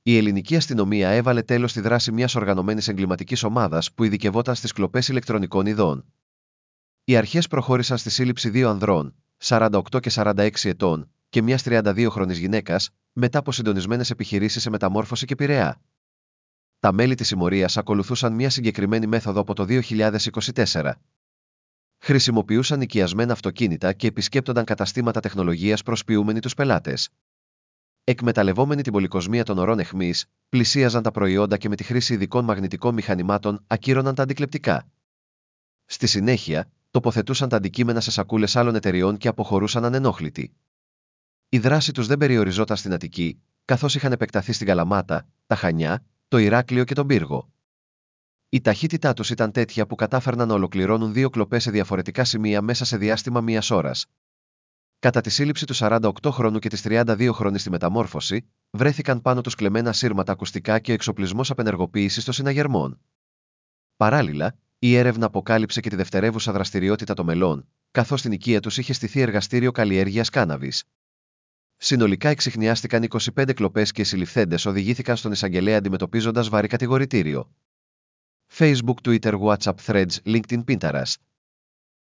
Η ελληνική αστυνομία έβαλε τέλος στη δράση μιας οργανωμένης εγκληματικής ομάδας που ειδικευόταν στις κλοπές ηλεκτρονικών ειδών. Οι αρχές προχώρησαν στη σύλληψη 2 ανδρών, 48 και 46 ετών, και μιας 32χρονης γυναίκας, μετά από συντονισμένες επιχειρήσεις σε Μεταμόρφωση και Πειραιά. Τα μέλη της συμμορίας ακολουθούσαν μια συγκεκριμένη μέθοδο από το 2024. Χρησιμοποιούσαν οικιασμένα αυτοκίνητα και επισκέπτονταν καταστήματα τεχνολογίας προσποιούμενοι τους πελάτες. Εκμεταλλευόμενοι την πολυκοσμία των ωρών αιχμής, πλησίαζαν τα προϊόντα και με τη χρήση ειδικών μαγνητικών μηχανημάτων ακύρωναν τα αντικλεπτικά. Στη συνέχεια, τοποθετούσαν τα αντικείμενα σε σακούλες άλλων εταιριών και αποχωρούσαν ανενόχλητοι. Η δράση τους δεν περιοριζόταν στην Αττική, καθώς είχαν επεκταθεί στην Καλαμάτα, τα Χανιά, το Ηράκλειο και τον Πύργο. Η ταχύτητά τους ήταν τέτοια που κατάφερναν να ολοκληρώνουν 2 κλοπές σε διαφορετικά σημεία μέσα σε διάστημα μιας ώρας. Κατά τη σύλληψη του 48χρονου και της 32χρονης στη Μεταμόρφωση, βρέθηκαν πάνω τους κλεμμένα σύρματα ακουστικά και ο εξοπλισμός απενεργοποίησης των συναγερμών. Παράλληλα, η έρευνα αποκάλυψε και τη δευτερεύουσα δραστηριότητα των μελών, καθώς στην οικία τους είχε στηθεί εργαστήριο καλλιέργειας κάναβης. Συνολικά εξιχνιάστηκαν 25 κλοπές και οι συλληφθέντες οδηγήθηκαν στον εισαγγελέα αντιμετωπίζοντας βαρύ κατηγορητήριο. Facebook, Twitter, WhatsApp, Threads, LinkedIn, Pinterest.